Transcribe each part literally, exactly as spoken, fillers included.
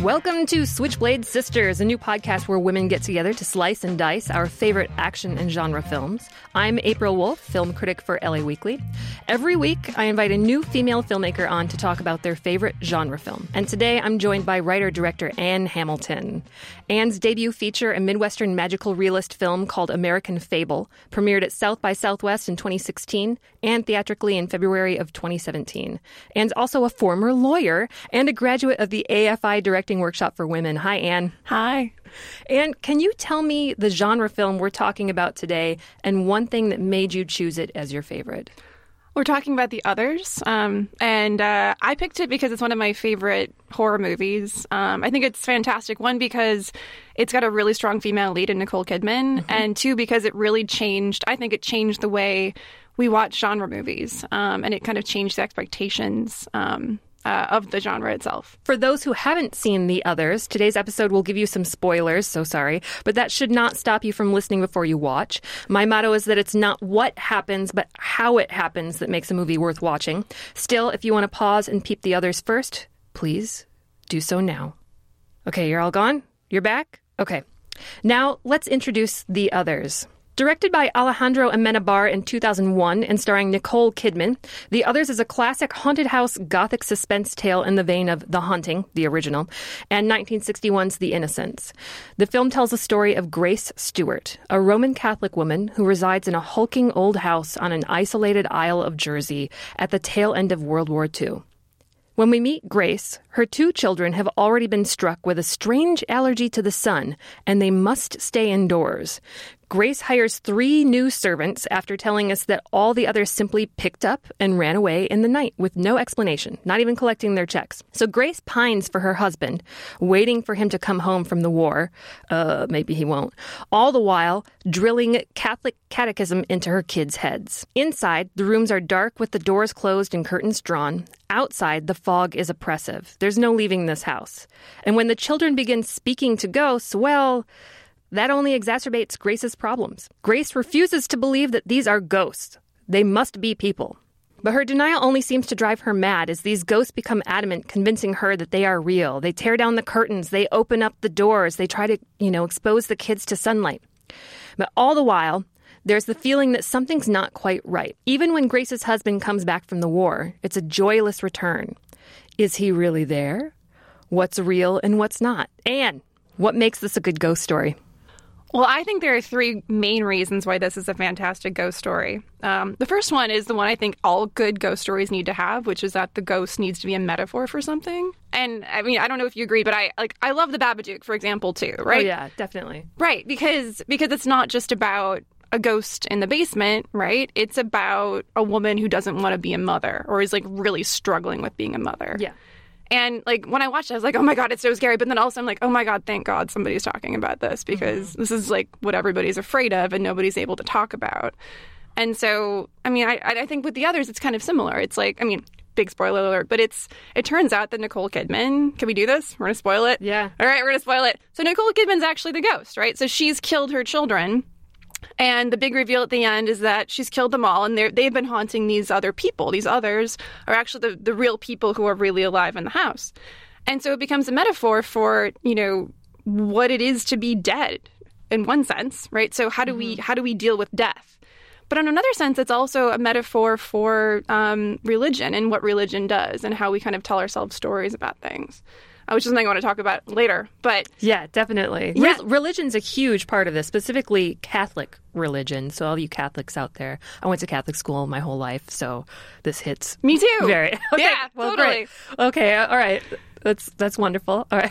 Welcome to Switchblade Sisters, a new podcast where women get together to slice and dice our favorite action and genre films. I'm April Wolf, film critic for L A Weekly. Every week, I invite a new female filmmaker on to talk about their favorite genre film. And today, I'm joined by writer-director Ann Hamilton. Ann's debut feature, a Midwestern magical realist film called American Fable, premiered at South by Southwest in twenty sixteen and theatrically in February of twenty seventeen. Ann's also a former lawyer and a graduate of the A F I Directing Workshop for Women. Hi, Ann. Hi. Ann, can you tell me the genre film we're talking about today and one thing that made you choose it as your favorite? We're talking about The Others, um, and uh, I picked it because it's one of my favorite horror movies. Um, I think it's fantastic. One, because it's got a really strong female lead in Nicole Kidman, mm-hmm. and two, because it really changed, I think it changed the way we watch genre movies, um, and it kind of changed the expectations um Uh, of the genre itself. For those who haven't seen The Others, today's episode will give you some spoilers, so sorry, but that should not stop you from listening before you watch. My motto is that it's not what happens, but how it happens that makes a movie worth watching. Still, if you want to pause and peep The Others first, please do so now. Okay, you're all gone? You're back? Okay. Now, let's introduce The Others. Directed by Alejandro Amenabar in two thousand one and starring Nicole Kidman, The Others is a classic haunted house gothic suspense tale in the vein of The Haunting, the original, and nineteen sixty-one's The Innocents. The film tells the story of Grace Stewart, a Roman Catholic woman who resides in a hulking old house on an isolated isle of Jersey at the tail end of World War Two. When we meet Grace, her two children have already been struck with a strange allergy to the sun, and they must stay indoors. Grace hires three new servants after telling us that all the others simply picked up and ran away in the night with no explanation, not even collecting their checks. So Grace pines for her husband, waiting for him to come home from the war. Uh, maybe he won't. All the while, drilling Catholic catechism into her kids' heads. Inside, the rooms are dark with the doors closed and curtains drawn. Outside, the fog is oppressive. There's no leaving this house. And when the children begin speaking to ghosts, well, that only exacerbates Grace's problems. Grace refuses to believe that these are ghosts. They must be people. But her denial only seems to drive her mad as these ghosts become adamant, convincing her that they are real. They tear down the curtains. They open up the doors. They try to, you know, expose the kids to sunlight. But all the while, there's the feeling that something's not quite right. Even when Grace's husband comes back from the war, it's a joyless return. Is he really there? What's real and what's not? And what makes this a good ghost story? Well, I think there are three main reasons why this is a fantastic ghost story. Um, the first one is the one I think all good ghost stories need to have, which is that the ghost needs to be a metaphor for something. And I mean, I don't know if you agree, but I like I love The Babadook, for example, too, right? Oh, yeah, definitely. Right, because because it's not just about a ghost in the basement, right? It's about a woman who doesn't want to be a mother or is like really struggling with being a mother. Yeah. And, like, when I watched it, I was like, oh, my God, it's so scary. But then also I'm like, oh, my God, thank God somebody's talking about this because mm-hmm. this is, like, what everybody's afraid of and nobody's able to talk about. And so, I mean, I, I think with The Others, it's kind of similar. It's like, I mean, big spoiler alert, but it's it turns out that Nicole Kidman, can we do this? We're going to spoil it? Yeah. All right, we're going to spoil it. So Nicole Kidman's actually the ghost, right? So she's killed her children. And the big reveal at the end is that she's killed them all, and they've been haunting these other people. These others are actually the, the real people who are really alive in the house. And so it becomes a metaphor for, you know, what it is to be dead in one sense, right? So how do mm-hmm. we how do we deal with death? But in another sense, it's also a metaphor for um, religion and what religion does and how we kind of tell ourselves stories about things. Which is something I want to talk about later, but... Yeah, definitely. Yeah. Re- religion's a huge part of this, specifically Catholic religion. So all you Catholics out there, I went to Catholic school my whole life, so this hits... Me too! Very. Okay. Yeah, well, totally. Great. Okay, all right. That's that's wonderful. All right.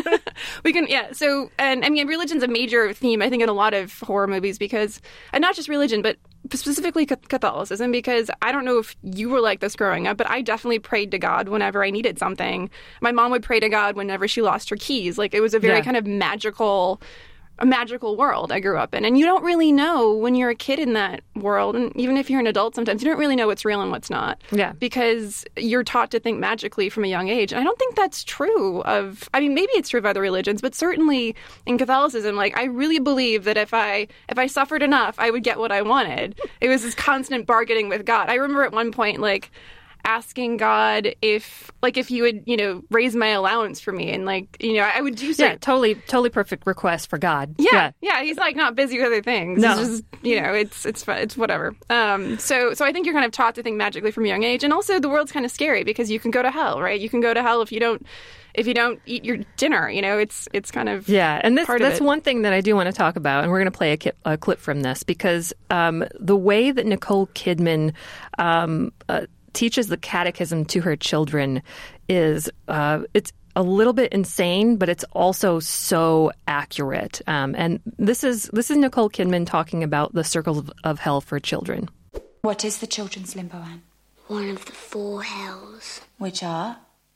we can, yeah, so, and I mean, religion's a major theme, I think, in a lot of horror movies because, and not just religion, but specifically Catholicism, because I don't know if you were like this growing up, but I definitely prayed to God whenever I needed something. My mom would pray to God whenever she lost her keys. Like, it was a very yeah. kind of magical... a magical world I grew up in. And you don't really know when you're a kid in that world, and even if you're an adult sometimes, you don't really know what's real and what's not. Yeah. Because you're taught to think magically from a young age. And I don't think that's true of, I mean, maybe it's true of other religions, but certainly in Catholicism, like, I really believe that if I if I suffered enough, I would get what I wanted. It was this constant bargaining with God. I remember at one point, like, asking God if, like, if he would, you know, raise my allowance for me. And, like, you know, I would do so. Yeah, totally, totally perfect request for God. Yeah, yeah. Yeah. He's, like, not busy with other things. No. It's just, you know, it's, it's, it's whatever. Um, so, so I think you're kind of taught to think magically from a young age. And also the world's kind of scary because you can go to hell, right? You can go to hell if you don't, if you don't eat your dinner, you know, it's it's kind of yeah. And this part that's of it. one thing that I do want to talk about, and we're going to play a, ki- a clip from this because um, the way that Nicole Kidman um, uh, teaches the catechism to her children is uh, it's a little bit insane, but it's also so accurate. Um, and this is this is Nicole Kidman talking about the circles of, of hell for children. What is the children's limbo, Anne? One of the four hells. Which are?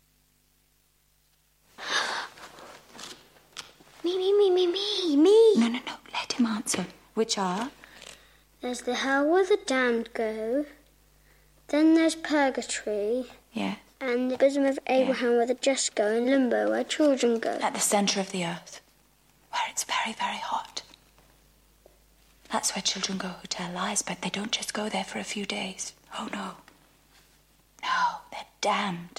Me, me, me, me, me, me. No, no, no. Let him answer. Which are? There's the hell where the damned go. Then there's purgatory. Yes. And the bosom of Abraham where the just go, and limbo where children go. At the centre of the earth, where it's very, very hot. That's where children go who tell lies, but they don't just go there for a few days. Oh, no. No, they're damned.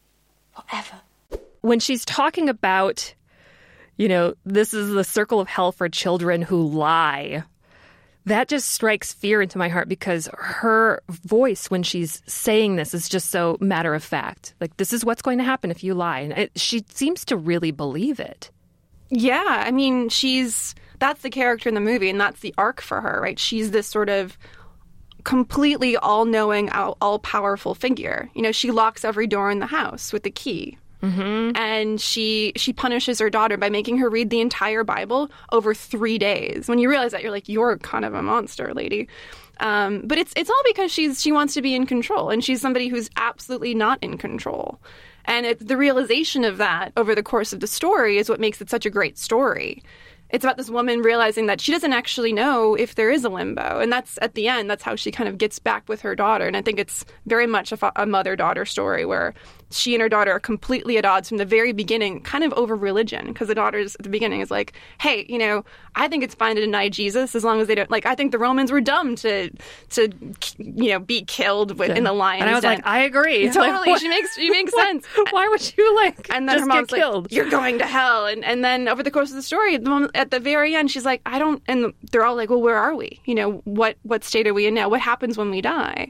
Forever. When she's talking about, you know, this is the circle of hell for children who lie, that just strikes fear into my heart because her voice when she's saying this is just so matter of fact. Like, this is what's going to happen if you lie. And it, she seems to really believe it. Yeah, I mean, she's that's the character in the movie, and that's the arc for her, right? She's this sort of completely all-knowing, all- all-powerful figure. You know, she locks every door in the house with the key. Mm-hmm. And she she punishes her daughter by making her read the entire Bible over three days. When you realize that, you're like, you're kind of a monster, lady. Um, but it's it's all because she's she wants to be in control, and she's somebody who's absolutely not in control. And it, the realization of that over the course of the story is what makes it such a great story. It's about this woman realizing that she doesn't actually know if there is a limbo. And that's, at the end, that's how she kind of gets back with her daughter. And I think it's very much a, fa- a mother-daughter story where she and her daughter are completely at odds from the very beginning, kind of over religion. Because the daughter's, at the beginning, is like, hey, you know, I think it's fine to deny Jesus as long as they don't, like, I think the Romans were dumb to, to you know, be killed with, in the lion's And I was den. like, I agree. Totally. Like, she makes she makes sense. Why would you, like, And then just her mom's get killed? like, you're going to hell. And and then over the course of the story, the mom, at the very end, she's like, I don't, and they're all like, well, where are we? You know, what what state are we in now? What happens when we die?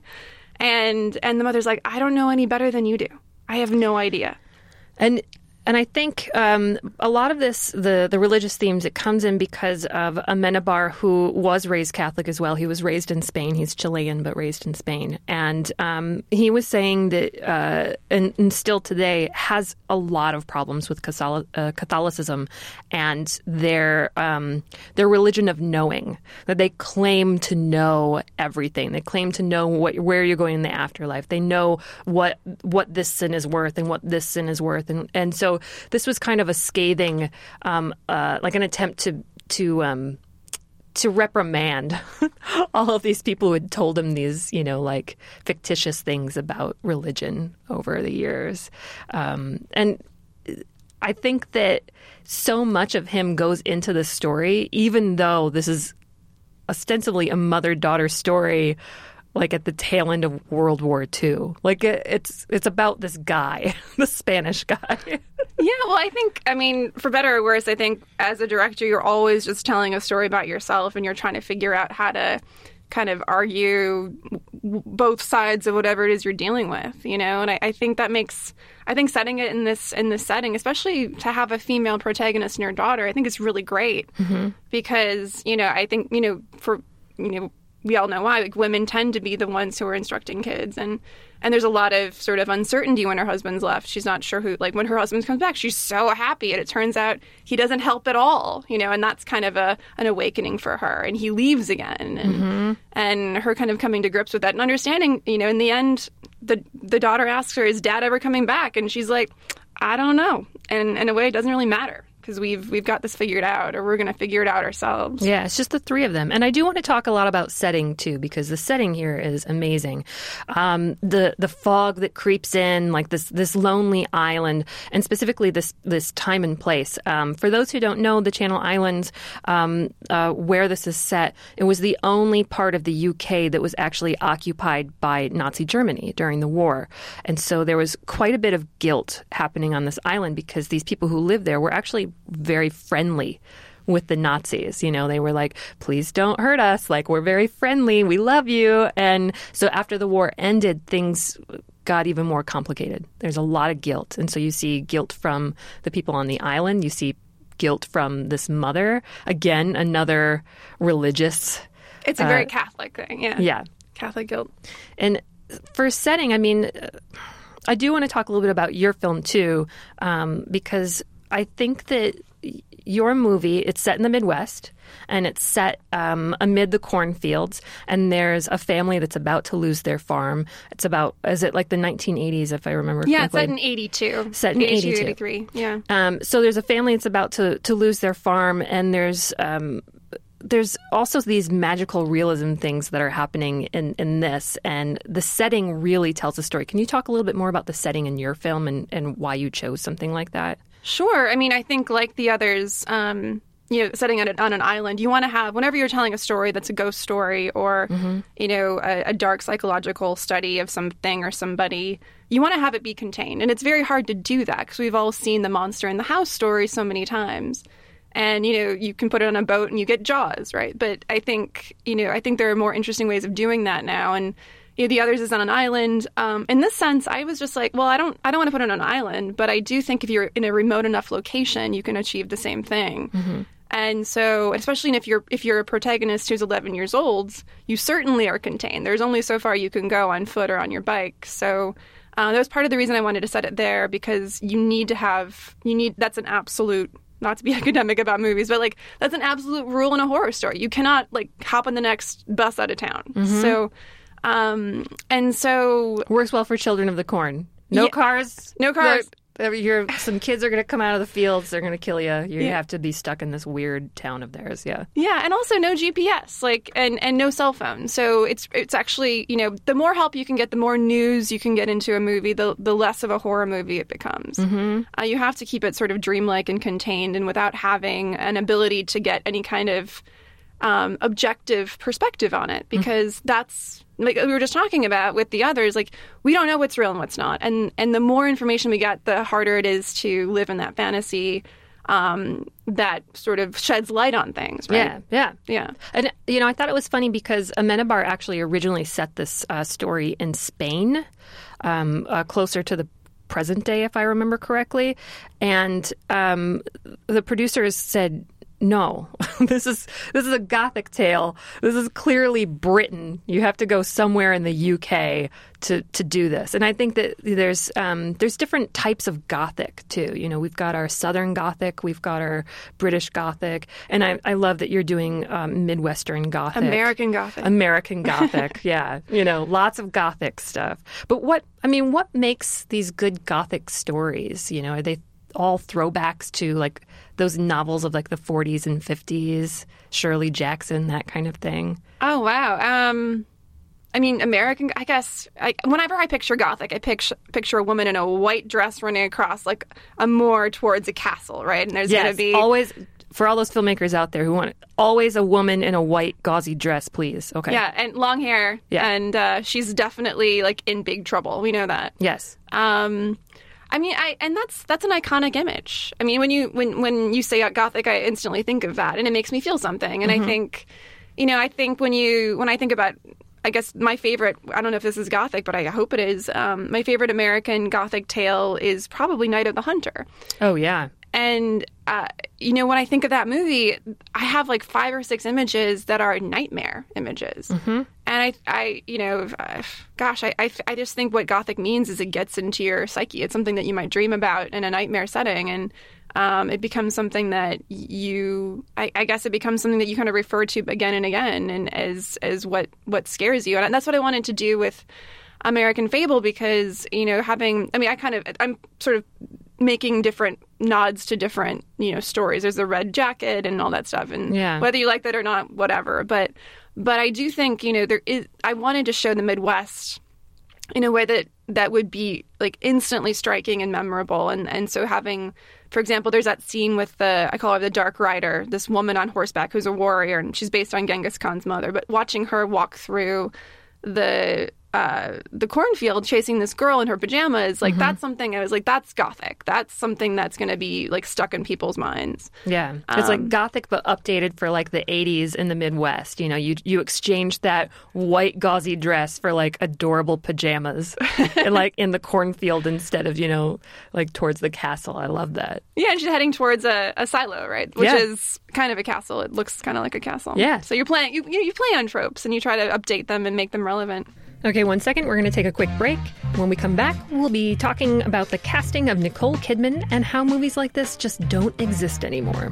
And and the mother's like, I don't know any better than you do. I have no idea. And and I think um, a lot of this, the, the religious themes, it comes in because of Amenabar, who was raised Catholic as well. He was raised in Spain. He's Chilean, but raised in Spain. And um, he was saying that, uh, and, and still today, has a lot of problems with Catholic, uh, Catholicism and their um, their religion of knowing, that they claim to know everything. They claim to know what, where you're going in the afterlife. They know what what this sin is worth and what this sin is worth. And, and so this was kind of a scathing, um, uh, like an attempt to to um, to reprimand all of these people who had told him these, you know, like fictitious things about religion over the years. Um, and I think that so much of him goes into the story, even though this is ostensibly a mother-daughter story, like at the tail end of World War Two. Like it, it's it's about this guy, the Spanish guy. Yeah, well, I think, I mean, for better or worse, I think as a director, you're always just telling a story about yourself, and you're trying to figure out how to kind of argue both sides of whatever it is you're dealing with, you know? And I, I think that makes, I think setting it in this in this setting, especially to have a female protagonist and her daughter, I think is really great. Mm-hmm. Because, you know, I think, you know, for, you know, we all know why, like, women tend to be the ones who are instructing kids. And, and there's a lot of sort of uncertainty when her husband's left. She's not sure who, like, when her husband comes back, she's so happy. And it turns out he doesn't help at all, you know, and that's kind of a an awakening for her. And he leaves again. And, mm-hmm. and her kind of coming to grips with that and understanding, you know, in the end, the the daughter asks her, is Dad ever coming back? And she's like, I don't know. And in a way, it doesn't really matter. because we've we've got this figured out, or we're going to figure it out ourselves. Yeah, it's just the three of them. And I do want to talk a lot about setting, too, because the setting here is amazing. Um, the the fog that creeps in, like this this lonely island, and specifically this, this time and place. Um, for those who don't know, the Channel Islands, um, uh, where this is set, it was the only part of the U K that was actually occupied by Nazi Germany during the war. And so there was quite a bit of guilt happening on this island because these people who lived there were actually very friendly with the Nazis. You know, they were like, please don't hurt us. Like, we're very friendly. We love you. And so after the war ended, things got even more complicated. There's a lot of guilt. And so you see guilt from the people on the island. You see guilt from this mother. Again, another religious. It's a very uh, Catholic thing. Yeah. Yeah. Catholic guilt. And for setting, I mean, I do want to talk a little bit about your film, too, um, because I think that your movie, it's set in the Midwest, and it's set um, amid the cornfields, and there's a family that's about to lose their farm. It's about, is it like the nineteen eighties, if I remember yeah, correctly? Yeah, it's set in eighty-two. Set in eighty-two. eighty-three, yeah. Um, so there's a family that's about to, to lose their farm, and there's... Um, There's also these magical realism things that are happening in, in this, and the setting really tells a story. Can you talk a little bit more about the setting in your film and, and why you chose something like that? Sure. I mean, I think like the others, um, you know, setting on, a, on an island, you want to have, whenever you're telling a story that's a ghost story or, mm-hmm. you know, a, a dark psychological study of something or somebody, you want to have it be contained. And it's very hard to do that because we've all seen the monster in the house story so many times. And, you know, you can put it on a boat and you get Jaws, right? But I think, you know, I think there are more interesting ways of doing that now. And, you know, the others is on an island. Um, in this sense, I was just like, well, I don't I don't want to put it on an island. But I do think if you're in a remote enough location, you can achieve the same thing. Mm-hmm. And so, especially if you're if you're a protagonist who's eleven years old, you certainly are contained. There's only so far you can go on foot or on your bike. So uh, that was part of the reason I wanted to set it there, because you need to have, you need, that's an absolute, not to be academic about movies, but like that's an absolute rule in a horror story. You cannot like hop on the next bus out of town. Mm-hmm. So, um, and so works well for Children of the Corn. No yeah, cars. No cars. You're, some kids are going to come out of the fields. They're going to kill you. You yeah. have to be stuck in this weird town of theirs. Yeah. Yeah, and also no G P S, like, and, and no cell phone. So it's it's actually, you know, the more help you can get, the more news you can get into a movie, the the less of a horror movie it becomes. Mm-hmm. Uh, you have to keep it sort of dreamlike and contained, and without having an ability to get any kind of um, objective perspective on it, because mm-hmm. that's. Like we were just talking about with the others, like we don't know what's real and what's not. And and the more information we get, the harder it is to live in that fantasy um, that sort of sheds light on things, right? Yeah, yeah. Yeah. And, you know, I thought it was funny because Amenabar actually originally set this uh, story in Spain, um, uh, closer to the present day, if I remember correctly. And um, the producers said, no, this is this is a Gothic tale. This is clearly Britain. You have to go somewhere in the U K to, to do this. And I think that there's um, there's different types of Gothic, too. You know, we've got our Southern Gothic. We've got our British Gothic. And I, I love that you're doing um, Midwestern Gothic. American Gothic. American Gothic, yeah. You know, lots of Gothic stuff. But what, I mean, what makes these good Gothic stories? You know, are they all throwbacks to like those novels of like the forties and fifties, Shirley Jackson, that kind of thing? Oh, wow. Um, I mean, American, I guess, I, whenever I picture Gothic, I picture, picture a woman in a white dress running across like a moor towards a castle, right? And there's yes, going to be... always, for all those filmmakers out there who want always a woman in a white gauzy dress, please. Okay. Yeah, and long hair. Yeah. And uh, she's definitely like in big trouble. We know that. Yes. Um... I mean, I and that's that's an iconic image. I mean, when you when, when you say Gothic, I instantly think of that, and it makes me feel something. And mm-hmm. I think, you know, I think when you when I think about, I guess my favorite, I don't know if this is Gothic, but I hope it is. Um, my favorite American Gothic tale is probably Night of the Hunter. Oh yeah. And, uh, you know, when I think of that movie, I have like five or six images that are nightmare images. Mm-hmm. And I, I, you know, uh, gosh, I, I, I just think what Gothic means is it gets into your psyche. It's something that you might dream about in a nightmare setting. And um, it becomes something that you, I, I guess it becomes something that you kind of refer to again and again and as, as what, what scares you. And that's what I wanted to do with American Fable because, you know, having, I mean, I kind of, I'm sort of making different nods to different, you know, stories. There's the red jacket and all that stuff. And yeah. whether you like that or not, whatever. But but I do think, you know, there is, I wanted to show the Midwest in a way that, that would be like instantly striking and memorable. And, and so having, for example, there's that scene with the, I call her the Dark Rider, this woman on horseback who's a warrior, and she's based on Genghis Khan's mother. But watching her walk through the uh, the cornfield chasing this girl in her pajamas, like mm-hmm. that's something I was like, that's Gothic. That's something that's going to be like stuck in people's minds. Yeah. Um, it's like Gothic, but updated for like the eighties in the Midwest. You know, you you exchange that white gauzy dress for like adorable pajamas and like in the cornfield instead of, you know, like towards the castle. I love that. Yeah. And she's heading towards a, a silo, right? Which yeah. is kind of a castle. It looks kind of like a castle. Yeah. So you're playing, you, you play on tropes and you try to update them and make them relevant. Okay, one second. We're going to take a quick break. When we come back, we'll be talking about the casting of Nicole Kidman and how movies like this just don't exist anymore.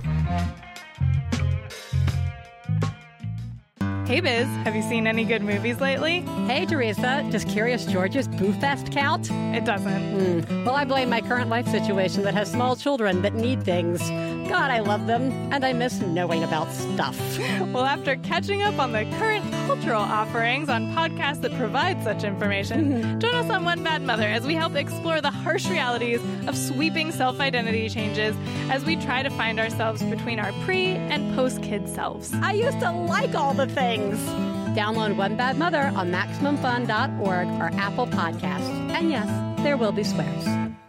Hey Biz, have you seen any good movies lately? Hey Teresa, does Curious George's Boo Fest count? It doesn't. Mm. Well, I blame my current life situation that has small children that need things. God, I love them, and I miss knowing about stuff. Well, after catching up on the current cultural offerings on podcasts that provide such information, join us on One Bad Mother as we help explore the harsh realities of sweeping self-identity changes as we try to find ourselves between our pre- and post-kid selves. I used to like all the things. Download One Bad Mother on Maximum Fun dot org or Apple Podcasts. And yes, there will be swears.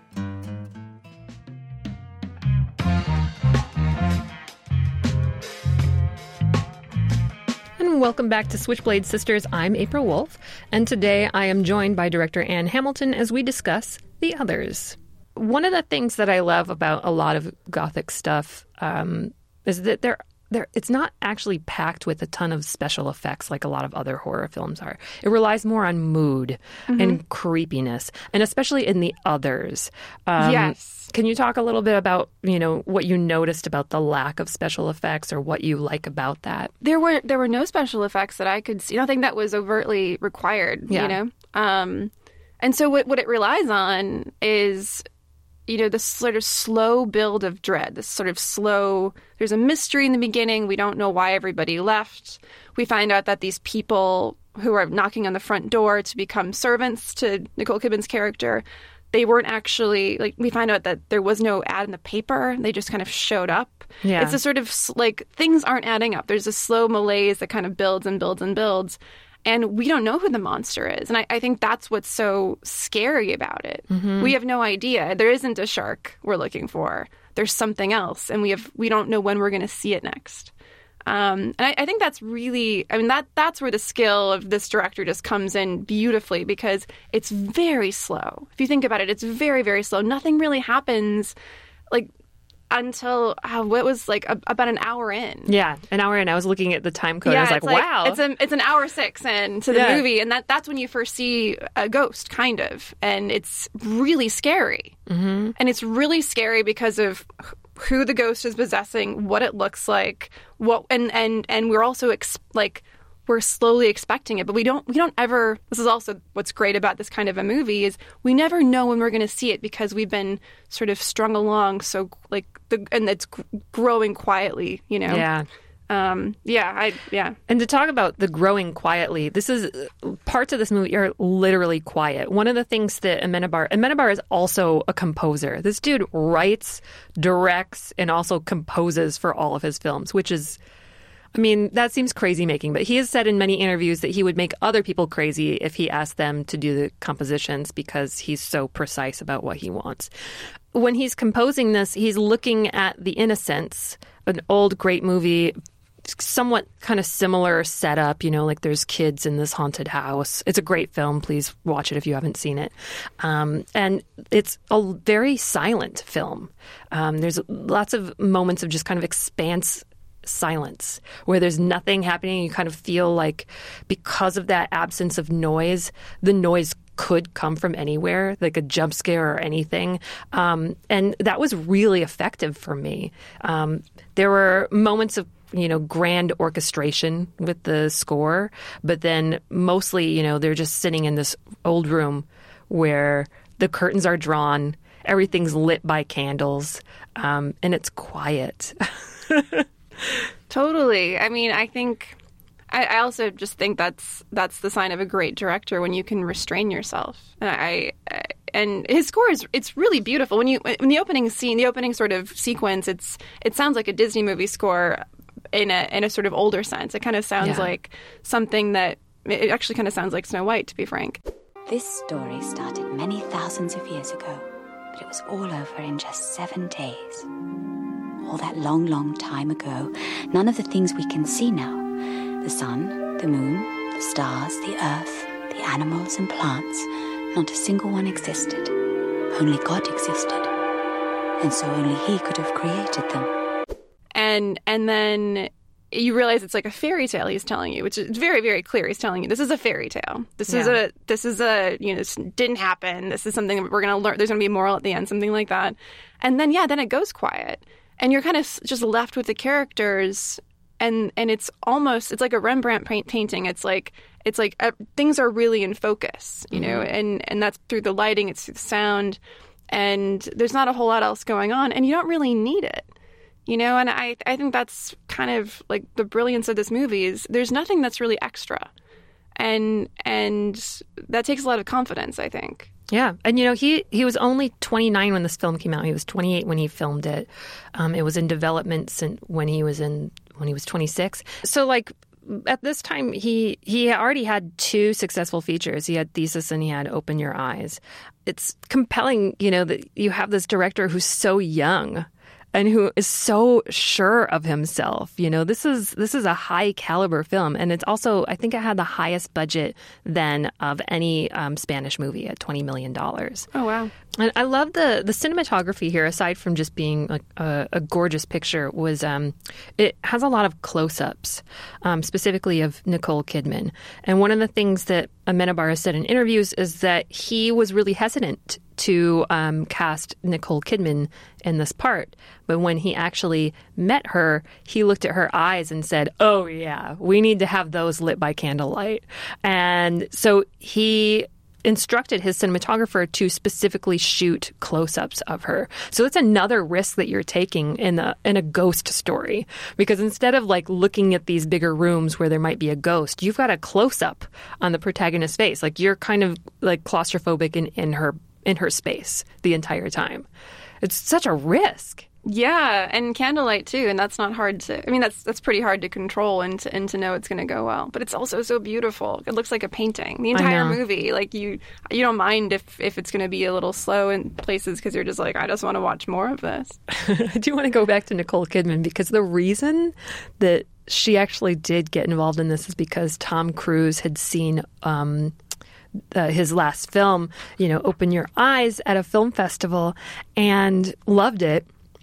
And welcome back to Switchblade Sisters. I'm April Wolf, and today I am joined by director Anne Hamilton as we discuss The Others. One of the things that I love about a lot of Gothic stuff um, is that they're There, it's not actually packed with a ton of special effects like a lot of other horror films are. It relies more on mood mm-hmm. and creepiness, and especially in The Others. Um, yes. Can you talk a little bit about, you know, what you noticed about the lack of special effects or what you like about that? There were there were no special effects that I could see, nothing that was overtly required, yeah. you know? Um, and so what, what it relies on is, you know, this sort of slow build of dread, this sort of slow, there's a mystery in the beginning. We don't know why everybody left. We find out that these people who are knocking on the front door to become servants to Nicole Kidman's character, they weren't actually, like, we find out that there was no ad in the paper. They just kind of showed up. Yeah. It's a sort of, like, things aren't adding up. There's a slow malaise that kind of builds and builds and builds. And we don't know who the monster is. And I, I think that's what's so scary about it. Mm-hmm. We have no idea. There isn't a shark we're looking for. There's something else. And we have we don't know when we're going to see it next. Um, and I, I think that's really, I mean, that that's where the skill of this director just comes in beautifully, because it's very slow. If you think about it, it's very, very slow. Nothing really happens, like, until uh, what was like a, about an hour in. Yeah, an hour in. I was looking at the time code. Yeah, I was like, like, wow. It's a, it's an hour six in to the yeah. movie, and that that's when you first see a ghost, kind of. And it's really scary. Mm-hmm. And it's really scary because of who the ghost is possessing, what it looks like, what, and, and, and we're also ex- like... we're slowly expecting it, but we don't we don't ever, this is also what's great about this kind of a movie, is we never know when we're going to see it, because we've been sort of strung along, so like the and it's growing quietly, you know. Yeah. Um, yeah, I yeah. And to talk about the growing quietly, this is parts of this movie are literally quiet. One of the things that Amenabar, Amenabar is also a composer. This dude writes, directs, and also composes for all of his films, which is, I mean, that seems crazy making, but he has said in many interviews that he would make other people crazy if he asked them to do the compositions, because he's so precise about what he wants. When he's composing this, he's looking at The Innocents, an old great movie, somewhat kind of similar setup, you know, like there's kids in this haunted house. It's a great film. Please watch it if you haven't seen it. Um, and it's a very silent film. Um, there's lots of moments of just kind of expanse silence where there's nothing happening. You kind of feel like, because of that absence of noise, the noise could come from anywhere, like a jump scare or anything. Um, and that was really effective for me. Um, there were moments of, you know, grand orchestration with the score, but then mostly, you know, they're just sitting in this old room where the curtains are drawn everything's lit by candles, um, and it's quiet. Totally. I mean, I think I, I also just think that's that's the sign of a great director, when you can restrain yourself. And I, I and his score is it's really beautiful. When you when the opening scene, the opening sort of sequence, it's it sounds like a Disney movie score in a in a sort of older sense. It kind of sounds Yeah. like something that it actually kind of sounds like Snow White, to be frank. This story started many thousands of years ago, but it was all over in just seven days. All that long, long time ago, none of the things we can see now, the sun, the moon, the stars, the earth, the animals and plants, not a single one existed. Only God existed. And so only He could have created them. And and then you realize it's like a fairy tale he's telling you, which is very, very clear. He's telling you this is a fairy tale. This is Yeah. a this is a you know this didn't happen. This is something that we're gonna learn. There's gonna be a moral at the end, something like that. And then yeah, then it goes quiet, and you're kind of just left with the characters, and and it's almost it's like a Rembrandt paint- painting. It's like it's like uh, things are really in focus, you know, and and that's through the lighting, it's through the sound, and there's not a whole lot else going on, and you don't really need it. You know, and I I think that's kind of like the brilliance of this movie is there's nothing that's really extra. And and that takes a lot of confidence, I think. Yeah. And, you know, he, he was only twenty-nine when this film came out. He was twenty-eight when he filmed it. Um, it was in development since when he was in when he was twenty-six. So, like, at this time, he, he already had two successful features. He had Thesis and he had Open Your Eyes. It's compelling, you know, that you have this director who's so young and who is so sure of himself. You know, this is this is a high caliber film, and it's also, I think it had the highest budget then of any um, Spanish movie at twenty million dollars. Oh, wow. And I love the the cinematography here, aside from just being like a, a gorgeous picture, was um, it has a lot of close-ups, um, specifically of Nicole Kidman. And one of the things that Amenabar has said in interviews is that he was really hesitant to um, cast Nicole Kidman in this part. But when he actually met her, he looked at her eyes and said, oh, yeah, we need to have those lit by candlelight. And so he instructed his cinematographer to specifically shoot close-ups of her. So it's another risk that you're taking in a in a ghost story, because instead of like looking at these bigger rooms where there might be a ghost, you've got a close-up on the protagonist's face. Like you're kind of like claustrophobic in, in her in her space the entire time. It's such a risk. Yeah, and candlelight too, and that's not hard to. I mean, that's that's pretty hard to control and to, and to know it's going to go well. But it's also so beautiful. It looks like a painting. The entire know. movie, like you, you don't mind if if it's going to be a little slow in places because you're just like, I just want to watch more of this. I do want to go back to Nicole Kidman, because the reason that she actually did get involved in this is because Tom Cruise had seen um, uh, his last film, you know, Open Your Eyes, at a film festival and loved it.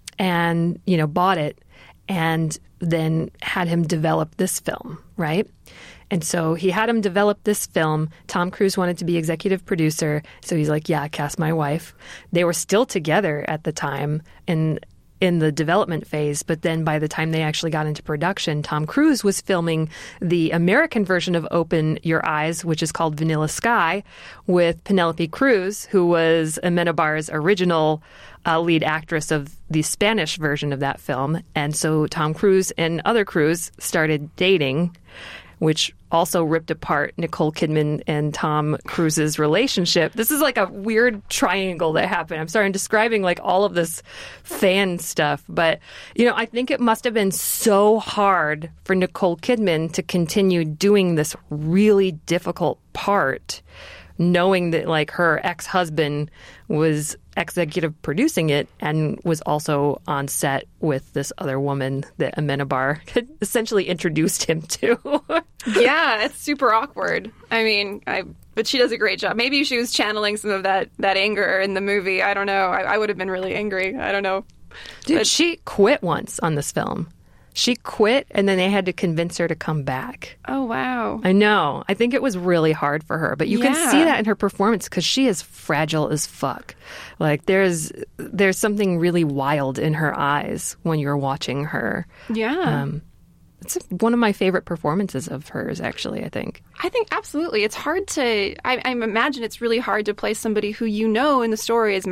And, you know, bought it and then had him develop this film, right? And so he had him develop this film. Tom Cruise wanted to be executive producer. So he's like, yeah, cast my wife. They were still together at the time in in the development phase. But then by the time they actually got into production, Tom Cruise was filming the American version of Open Your Eyes, which is called Vanilla Sky, with Penelope Cruz, who was Amenabar's original uh, lead actress of the Spanish version of that film. And so Tom Cruise and other crews started dating, which also ripped apart Nicole Kidman and Tom Cruise's relationship. This is like a weird triangle that happened. I'm sorry, I'm describing like all of this fan stuff. But, you know, I think it must have been so hard for Nicole Kidman to continue doing this really difficult part, knowing that like her ex-husband was executive producing it and was also on set with this other woman that Amenabar had essentially introduced him to. Yeah, it's super awkward. I mean, I but she does a great job. Maybe she was channeling some of that, that anger in the movie. I don't know. I, I would have been really angry. I don't know. Dude, But- she quit once on this film. She quit, and then they had to convince her to come back. Oh, wow. I know. I think it was really hard for her, but you can Yeah. see that in her performance because she is fragile as fuck. Like there's there's something really wild in her eyes when you're watching her. Yeah. Um, it's one of my favorite performances of hers, actually, I think. I think absolutely. It's hard to, I, I imagine it's really hard to play somebody who you know in the story is mad.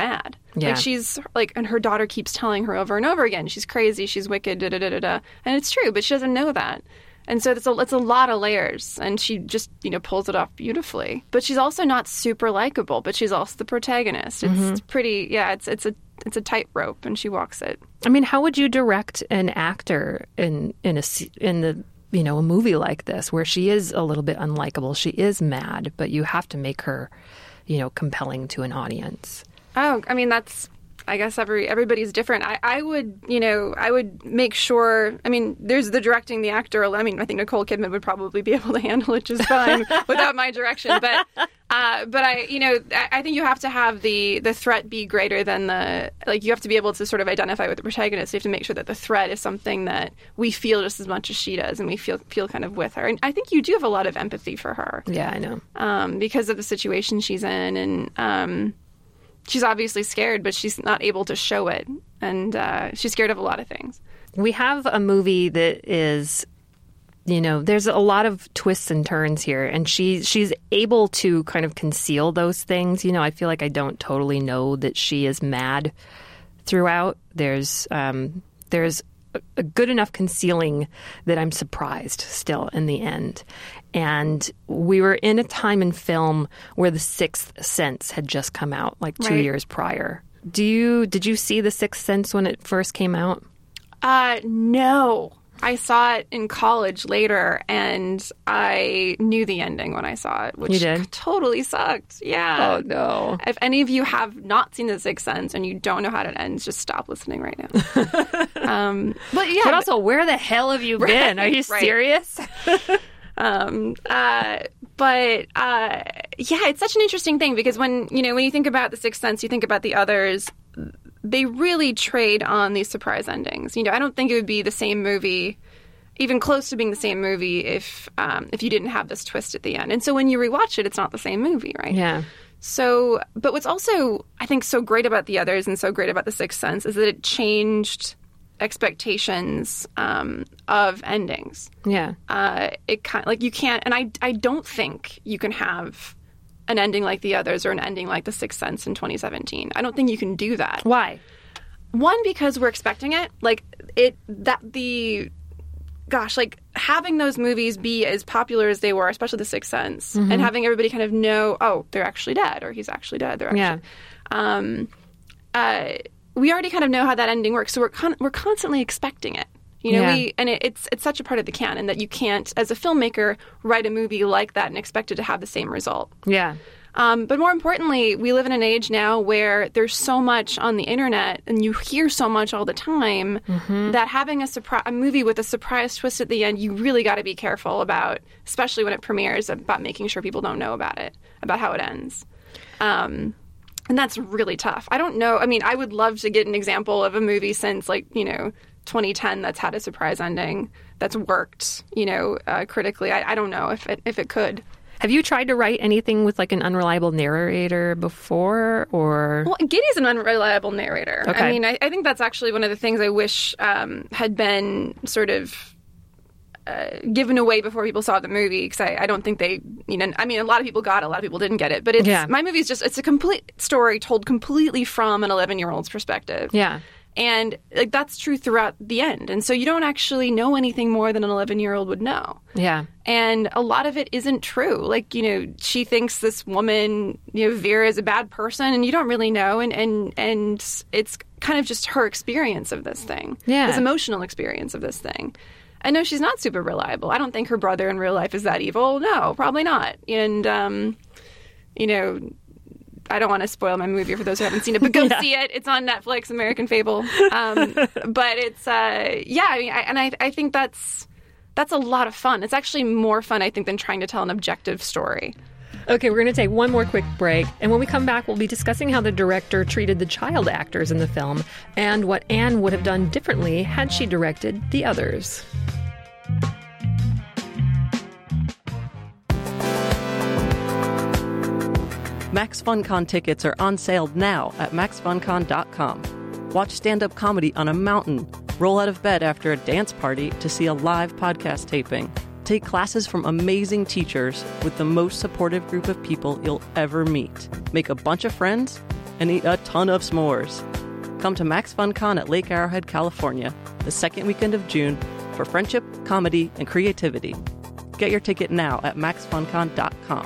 Yeah. Like she's like, and her daughter keeps telling her over and over again, she's crazy, she's wicked, da da da da da. And it's true, but she doesn't know that. And so it's a, it's a lot of layers, and she just, you know, pulls it off beautifully. But she's also not super likable, but she's also the protagonist. It's mm-hmm. pretty, yeah, it's it's a it's a tightrope, and she walks it. I mean, how would you direct an actor in in a in the you know a movie like this where she is a little bit unlikable, she is mad, but you have to make her, you know, compelling to an audience? Oh, I mean, that's. I guess every everybody's different. I, I would, you know, I would make sure, I mean, there's the directing the actor. I mean, I think Nicole Kidman would probably be able to handle it just fine without my direction. But, uh, but I, you know, I, I think you have to have the, the threat be greater than the, like, you have to be able to sort of identify with the protagonist. You have to make sure that the threat is something that we feel just as much as she does, and we feel, feel kind of with her. And I think you do have a lot of empathy for her. Yeah, I know. Um, because of the situation she's in, and, um, she's obviously scared, but she's not able to show it. And uh, she's scared of a lot of things. We have a movie that is, you know, there's a lot of twists and turns here. And she, she's able to kind of conceal those things. You know, I feel like I don't totally know that she is mad throughout. There's, um, there's a good enough concealing that I'm surprised still in the end. And we were in a time in film where The Sixth Sense had just come out, like two right. years prior. Do you did you see The Sixth Sense when it first came out? Uh, no. I saw it in college later, and I knew the ending when I saw it, which you did? totally sucked. Yeah. Oh, no. If any of you have not seen The Sixth Sense and you don't know how it ends, just stop listening right now. um, but yeah. But also, where the hell have you been? Are you right. serious? Um, uh, but, uh, yeah, it's such an interesting thing because when, you know, when you think about The Sixth Sense, you think about the others, they really trade on these surprise endings. You know, I don't think it would be the same movie, even close to being the same movie if, um, if you didn't have this twist at the end. And so when you rewatch it, it's not the same movie, right? Yeah. So, but what's also, I think, so great about the others and so great about The Sixth Sense is that it changed expectations um, of endings. Yeah. Uh, it kind like you can't, and I, I don't think you can have an ending like the others or an ending like The Sixth Sense in twenty seventeen. I don't think you can do that. Why? One, because we're expecting it. Like it, that the, gosh, like having those movies be as popular as they were, especially The Sixth Sense, mm-hmm. and having everybody kind of know, oh, they're actually dead, or he's actually dead. They're actually, yeah. Um, uh. We already kind of know how that ending works, so we're con- we're constantly expecting it. You know, yeah. we and it, it's it's such a part of the canon that you can't, as a filmmaker, write a movie like that and expect it to have the same result. Yeah. Um, but more importantly, we live in an age now where there's so much on the internet and you hear so much all the time mm-hmm. that having a surprise a movie with a surprise twist at the end, you really got to be careful about, especially when it premieres, about making sure people don't know about it, about how it ends. Um, And that's really tough. I don't know. I mean, I would love to get an example of a movie since, like, you know, twenty ten that's had a surprise ending that's worked, you know, uh, critically. I, I don't know if it, if it could. Have you tried to write anything with, like, an unreliable narrator before, or? Well, Giddy's an unreliable narrator. Okay. I mean, I, I think that's actually one of the things I wish um, had been sort of Uh, given away before people saw the movie, because I, I don't think they, you know, I mean, a lot of people got it, a lot of people didn't get it, but it's, yeah. my movie is just, it's a complete story told completely from an eleven-year-old's perspective. Yeah. And like that's true throughout the end. And so you don't actually know anything more than an eleven-year-old would know. Yeah. And a lot of it isn't true. Like, you know, she thinks this woman, you know, Vera is a bad person, and you don't really know. And, and, and it's kind of just her experience of this thing. Yeah. This emotional experience of this thing. I know she's not super reliable. I don't think her brother in real life is that evil. No, probably not. And, um, you know, I don't want to spoil my movie for those who haven't seen it, but go yeah. see it. It's on Netflix, American Fable. Um, but it's, uh, yeah, I mean, I, and I, I think that's that's a lot of fun. It's actually more fun, I think, than trying to tell an objective story. Okay, we're going to take one more quick break, and when we come back, we'll be discussing how the director treated the child actors in the film and what Anne would have done differently had she directed the others. Max FunCon tickets are on sale now at max fun con dot com. Watch stand-up comedy on a mountain, roll out of bed after a dance party to see a live podcast taping. Take classes from amazing teachers with the most supportive group of people you'll ever meet. Make a bunch of friends and eat a ton of s'mores. Come to Max Fun Con at Lake Arrowhead, California, the second weekend of June for friendship, comedy, and creativity. Get your ticket now at max fun con dot com.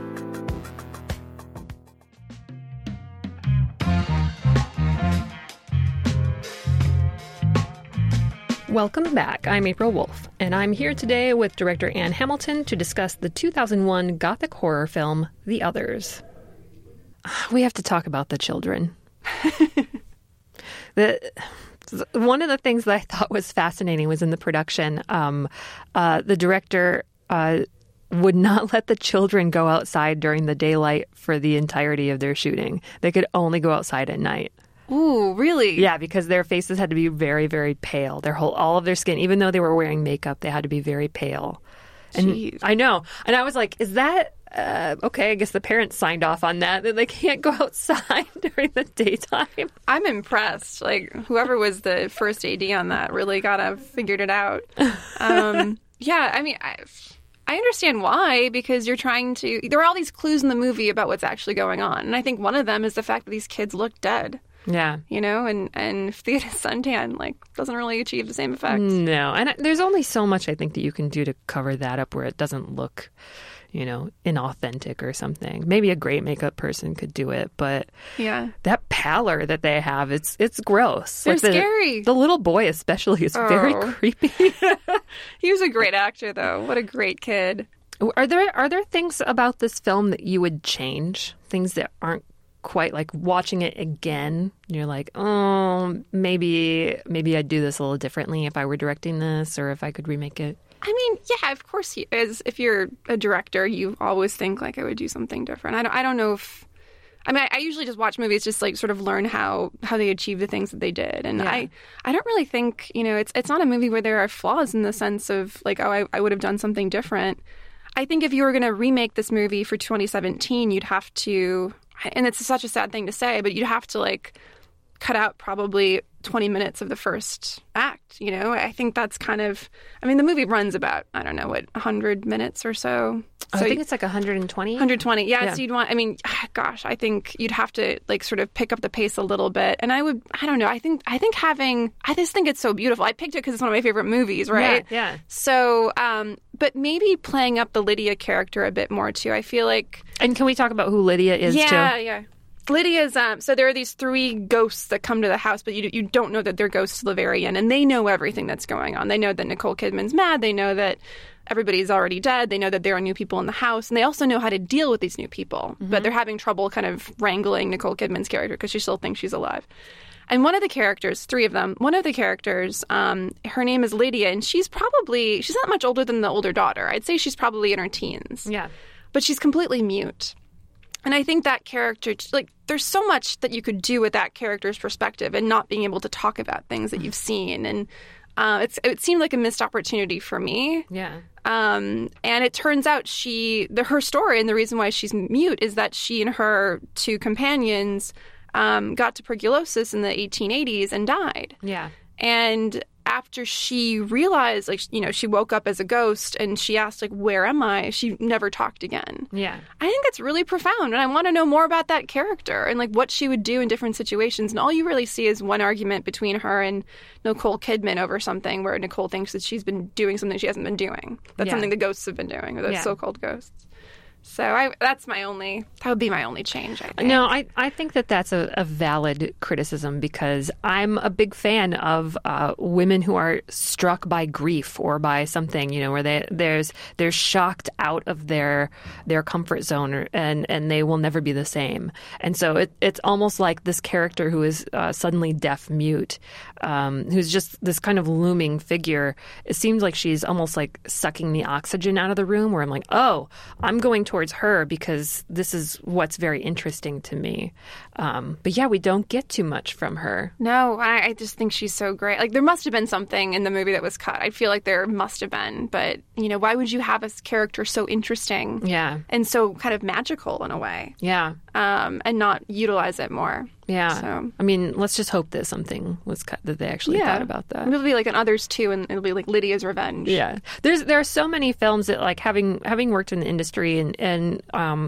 Welcome back. I'm April Wolf, and I'm here today with director Anne Hamilton to discuss the two thousand one Gothic horror film, The Others. We have to talk about the children. the One of the things that I thought was fascinating was in the production, um, uh, the director uh, would not let the children go outside during the daylight for the entirety of their shooting. They could only go outside at night. Ooh, really? Yeah, because their faces had to be very, very pale. Their whole, all of their skin, even though they were wearing makeup, they had to be very pale. And Jeez. I know. And I was like, is that, uh, okay, I guess the parents signed off on that, that they can't go outside during the daytime. I'm impressed. Like, whoever was the first A D on that really got to figured it out. Um, yeah, I mean, I, I understand why, because you're trying to, there are all these clues in the movie about what's actually going on. And I think one of them is the fact that these kids look dead. Yeah. You know, and, and if they get a suntan, like, doesn't really achieve the same effect. No. And there's only so much, I think, that you can do to cover that up where it doesn't look, you know, inauthentic or something. Maybe a great makeup person could do it, but yeah, that pallor that they have, it's it's gross. They're like the, scary. The little boy especially is oh. very creepy. He was a great actor, though. What a great kid. Are there are there things about this film that you would change? Things that aren't quite, like, watching it again, you're like, oh, maybe maybe I'd do this a little differently if I were directing this, or if I could remake it. I mean, yeah, of course, you, as if you're a director, you always think, like, I would do something different. I don't, I don't know if, I mean, I, I usually just watch movies just, like, sort of learn how, how they achieve the things that they did. And yeah. I, I don't really think, you know, it's it's not a movie where there are flaws in the sense of, like, oh, I, I would have done something different. I think if you were going to remake this movie for twenty seventeen, you'd have to, and it's such a sad thing to say, but you'd have to, like, cut out probably twenty minutes of the first act, you know? I think that's kind of, I mean, the movie runs about, I don't know, what, one hundred minutes or so? Oh, so I think it's like one hundred twenty? one hundred twenty, yeah, yeah. So you'd want, I mean, gosh, I think you'd have to, like, sort of pick up the pace a little bit. And I would, I don't know, I think I think having, I just think it's so beautiful. I picked it because it's one of my favorite movies, right? Yeah, yeah. So, um, but maybe playing up the Lydia character a bit more, too. I feel like... And can we talk about who Lydia is, yeah, too? Yeah, yeah. Lydia's, um, so there are these three ghosts that come to the house, but you you don't know that they're ghosts till the very end, and they know everything that's going on. They know that Nicole Kidman's mad. They know that everybody's already dead. They know that there are new people in the house, and they also know how to deal with these new people, mm-hmm. but they're having trouble kind of wrangling Nicole Kidman's character because she still thinks she's alive. And one of the characters, three of them, one of the characters, um, her name is Lydia, and she's probably, she's not much older than the older daughter. I'd say she's probably in her teens. Yeah. But she's completely mute. And I think that character, like, there's so much that you could do with that character's perspective and not being able to talk about things that you've seen. And uh, it's it seemed like a missed opportunity for me. Yeah. Um, and it turns out she, the, her story and the reason why she's mute is that she and her two companions um, got tuberculosis in the eighteen eighties and died. Yeah. And after she realized, like, you know, she woke up as a ghost and she asked, like, where am I? She never talked again. Yeah. I think that's really profound. And I want to know more about that character and, like, what she would do in different situations. And all you really see is one argument between her and Nicole Kidman over something where Nicole thinks that she's been doing something she hasn't been doing. That's yeah. something the ghosts have been doing, or the yeah. so-called ghosts. So I, that's my only, that would be my only change, I think. No, I, I think that that's a, a valid criticism because I'm a big fan of uh, women who are struck by grief or by something, you know, where they there's they're shocked out of their their comfort zone or, and, and they will never be the same. And so it, it's almost like this character who is uh, suddenly deaf mute, um, who's just this kind of looming figure. It seems like she's almost like sucking the oxygen out of the room where I'm like, oh, I'm going to towards her because this is what's very interesting to me. Um, but yeah, we don't get too much from her. No, I, I just think she's so great. Like, there must have been something in the movie that was cut. I feel like there must have been. But, you know, why would you have a character so interesting? Yeah. And so kind of magical in a way? Yeah. Um, and not utilize it more. Yeah. So. I mean, let's just hope that something was cut, that they actually yeah. thought about that. It'll be like in Others too, and it'll be like Lydia's Revenge. Yeah. There's there are so many films that, like, having having worked in the industry and, and um,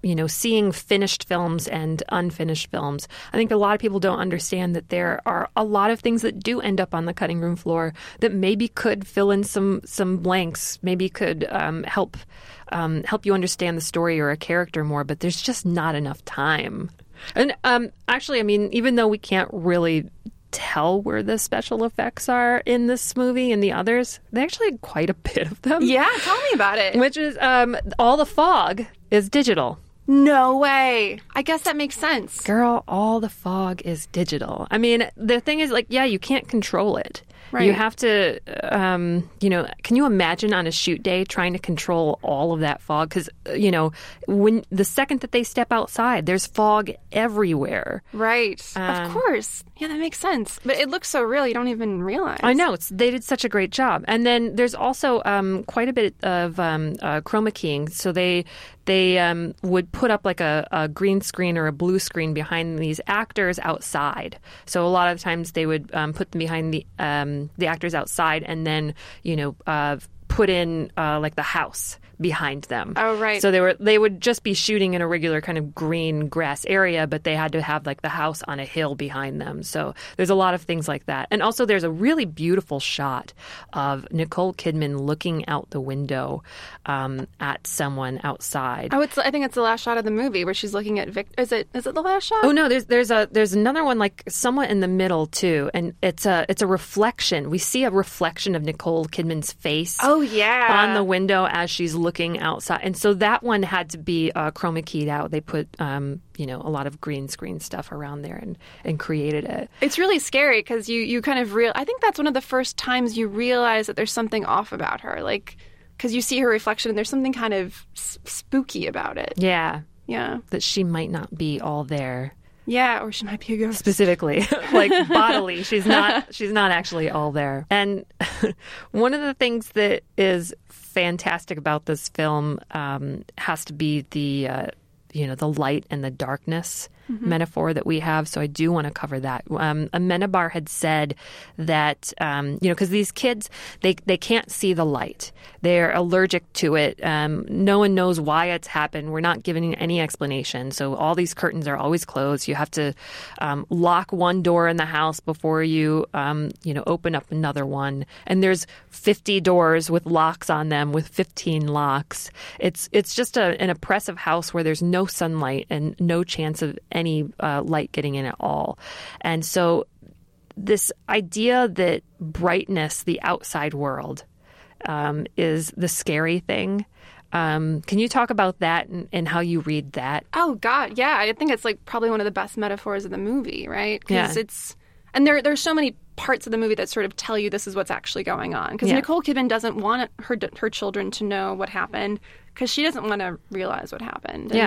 you know, seeing finished films and unfinished films, I think a lot of people don't understand that there are a lot of things that do end up on the cutting room floor that maybe could fill in some some blanks, maybe could um, help um, help you understand the story or a character more, but there's just not enough time. And um, actually, I mean, even though we can't really tell where the special effects are in this movie and the others, they actually had quite a bit of them. Yeah, tell me about it. Which is um, all the fog is digital. No way. I guess that makes sense. Girl, all the fog is digital. I mean, the thing is, like, yeah, you can't control it. Right. You have to, um, you know, can you imagine on a shoot day trying to control all of that fog? Because, you know, when the second that they step outside, there's fog everywhere. Right. Um, of course. Yeah, that makes sense. But it looks so real, you don't even realize. I know. It's, they did such a great job. And then there's also um, quite a bit of um, uh, chroma keying. So they they um, would put up like a, a green screen or a blue screen behind these actors outside. So a lot of times they would um, put them behind the um, the actors outside and then, you know, uh, put in uh, like the house behind them. Oh, right. So they were they would just be shooting in a regular kind of green grass area, but they had to have like the house on a hill behind them. So there's a lot of things like that. And also there's a really beautiful shot of Nicole Kidman looking out the window um, at someone outside. Oh, it's I think it's the last shot of the movie where she's looking at Vic. Is it is it the last shot? Oh no, there's there's a there's another one like somewhat in the middle too, and it's a it's a reflection. We see a reflection of Nicole Kidman's face. Oh yeah, on the window as she's looking outside, and so that one had to be uh, chroma keyed out. They put um, you know a lot of green screen stuff around there and, and created it. It's really scary because you you kind of real. I think that's one of the first times you realize that there's something off about her, like because you see her reflection and there's something kind of s- spooky about it. Yeah, yeah, that she might not be all there. Yeah, or she might be a ghost. Specifically, like bodily, she's not. She's not actually all there. And one of the things that is fantastic about this film um, has to be the, uh, you know, the light and the darkness mm-hmm. metaphor that we have. So I do want to cover that. Um, Amenabar had said that, um, you know, because these kids, they they can't see the light. They're allergic to it. Um, no one knows why it's happened. We're not giving any explanation. So all these curtains are always closed. You have to um, lock one door in the house before you, um, you know, open up another one. And there's fifty doors with locks on them with fifteen locks. It's it's just a, an oppressive house where there's no sunlight and no chance of any uh, light getting in at all. And so this idea that brightness, the outside world, um, is the scary thing. Um, can you talk about that and, and how you read that? Oh, God, yeah. I think it's like probably one of the best metaphors of the movie, right? Because yeah. it's... And there there's so many parts of the movie that sort of tell you this is what's actually going on. Because yeah. Nicole Kidman doesn't want her her children to know what happened because she doesn't want to realize what happened. And, yeah.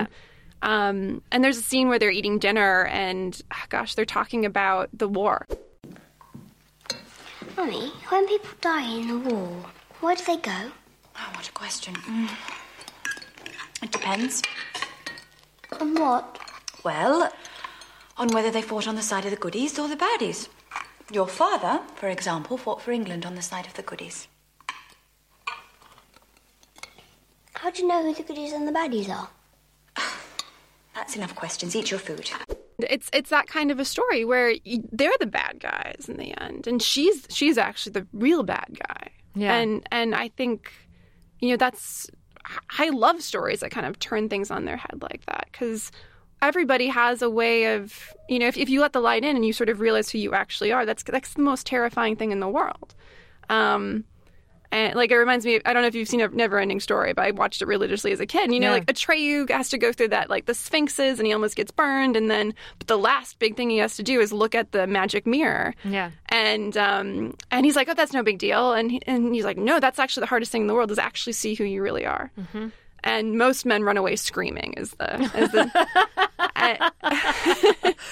Um, and there's a scene where they're eating dinner and, oh, gosh, they're talking about the war. Mummy, when people die in the war, where do they go? Oh, what a question. Mm. It depends. On what? Well, on whether they fought on the side of the goodies or the baddies. Your father, for example, fought for England on the side of the goodies. How do you know who the goodies and the baddies are? That's enough questions. Eat your food. It's it's that kind of a story where they're the bad guys in the end, and she's she's actually the real bad guy. Yeah. And and I think, you know, that's I love stories that kind of turn things on their head like that because everybody has a way of, you know, if if you let the light in and you sort of realize who you actually are, that's that's the most terrifying thing in the world. Um, and like it reminds me, I don't know if you've seen a Never-Ending Story, but I watched it religiously as a kid. And, you know, yeah. like Atreyu has to go through that, like the Sphinxes, and he almost gets burned. And then, but the last big thing he has to do is look at the magic mirror. Yeah. And um, and he's like, oh, that's no big deal. And he, and he's like, no, that's actually the hardest thing in the world is actually see who you really are. Mm-hmm. And most men run away screaming. Is the is the I, sorry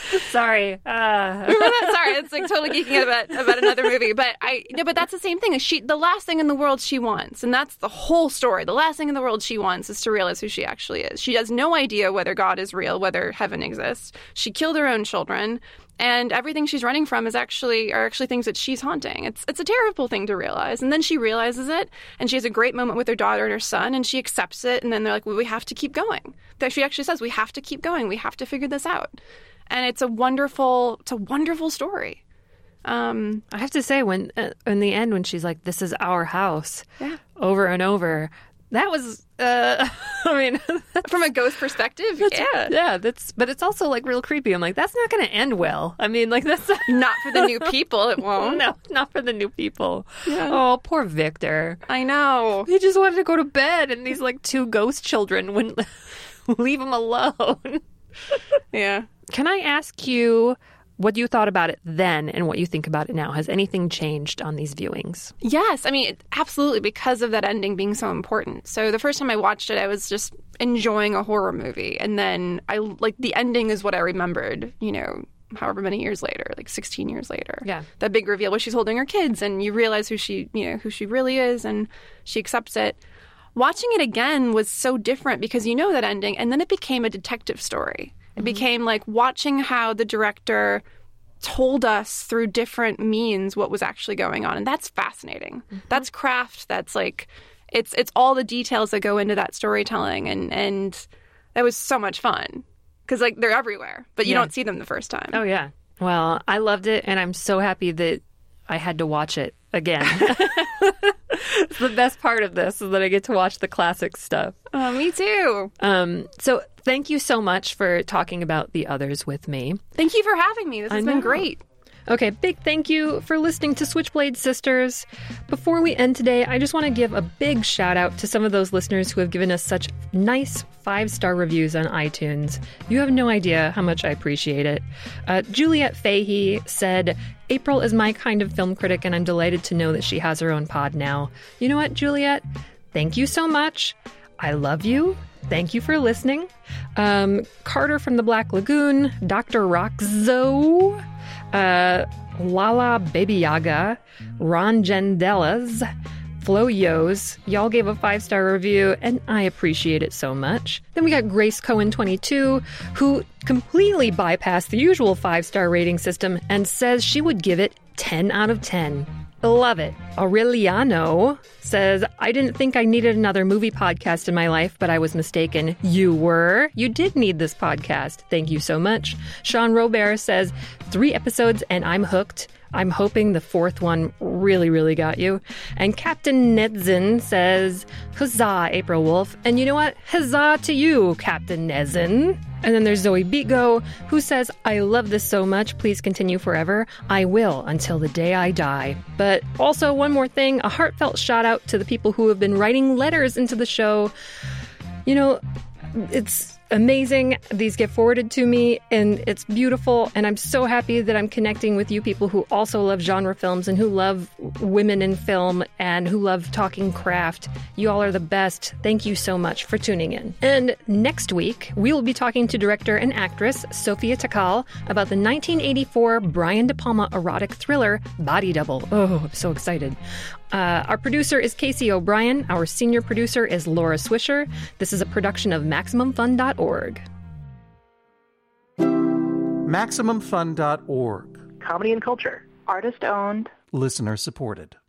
Sorry. Uh. Remember that? Sorry, it's like totally geeking out about, about another movie. But I, no, but that's the same thing. She, the last thing in the world she wants, and that's the whole story. The last thing in the world she wants is to realize who she actually is. She has no idea whether God is real, whether heaven exists. She killed her own children. And everything she's running from is actually are actually things that she's haunting. It's it's a terrible thing to realize. And then she realizes it, and she has a great moment with her daughter and her son, and she accepts it. And then they're like, well, we have to keep going. That she actually says, we have to keep going. We have to figure this out. And it's a wonderful, it's a wonderful story. Um, I have to say, when uh, in the end, when she's like, "This is our house," yeah. over and over. That was, uh, I mean, from a ghost perspective, yeah. Yeah, that's, but it's also like real creepy. I'm like, that's not going to end well. I mean, like, that's not for the new people, it won't. No, not for the new people. Yeah. Oh, poor Victor. I know. He just wanted to go to bed, and these, like, two ghost children wouldn't leave him alone. Yeah. Can I ask you what you thought about it then and what you think about it now? Has anything changed on these viewings? Yes. I mean, absolutely, because of that ending being so important. So the first time I watched it, I was just enjoying a horror movie. And then I like the ending is what I remembered, you know, however many years later, like sixteen years later. Yeah. That big reveal where she's holding her kids and you realize who she, you know, who she really is and she accepts it. Watching it again was so different because you know that ending. And then it became a detective story. It became like watching how the director told us through different means what was actually going on. And that's fascinating. Mm-hmm. That's craft. That's like, it's it's all the details that go into that storytelling. And, and that was so much fun because like they're everywhere, but you yeah. don't see them the first time. Oh, yeah. Well, I loved it. And I'm so happy that I had to watch it again. It's the best part of this is that I get to watch the classic stuff. Oh, me too. Um, so thank you so much for talking about The Others with me. Thank you for having me. This has been great. Okay, big thank you for listening to Switchblade Sisters. Before we end today, I just want to give a big shout out to some of those listeners who have given us such nice five-star reviews on iTunes. You have no idea how much I appreciate it. Uh, Juliet Fahey said, April is my kind of film critic, and I'm delighted to know that she has her own pod now. You know what, Juliet? Thank you so much. I love you. Thank you for listening. Um, Carter from the Black Lagoon, Doctor Rockzo, uh, Lala Baby Yaga, Ron Gendelas, Flo Yos. Y'all gave a five-star review, and I appreciate it so much. Then we got Grace Cohen twenty-two, who completely bypassed the usual five-star rating system and says she would give it ten out of ten. Love it. Aureliano says, I didn't think I needed another movie podcast in my life, but I was mistaken. You were. You did need this podcast. Thank you so much. Sean Robert says, three episodes and I'm hooked. I'm hoping the fourth one really, really got you. And Captain Nedzin says, huzzah, April Wolf. And you know what? Huzzah to you, Captain Nedzin. And then there's Zoe Bigo, who says, I love this so much. Please continue forever. I will until the day I die. But also one more thing, a heartfelt shout out to the people who have been writing letters into the show. You know, it's amazing. These get forwarded to me, and it's beautiful. And I'm so happy that I'm connecting with you people who also love genre films and who love women in film and who love talking craft. You all are the best. Thank you so much for tuning in. And next week, we will be talking to director and actress Sofia Takal about the nineteen eighty-four Brian De Palma erotic thriller Body Double. Oh, I'm so excited. Uh, our producer is Casey O'Brien. Our senior producer is Laura Swisher. This is a production of Maximum Fun dot org. Maximum Fun dot org. Comedy and culture. Artist owned. Listener supported.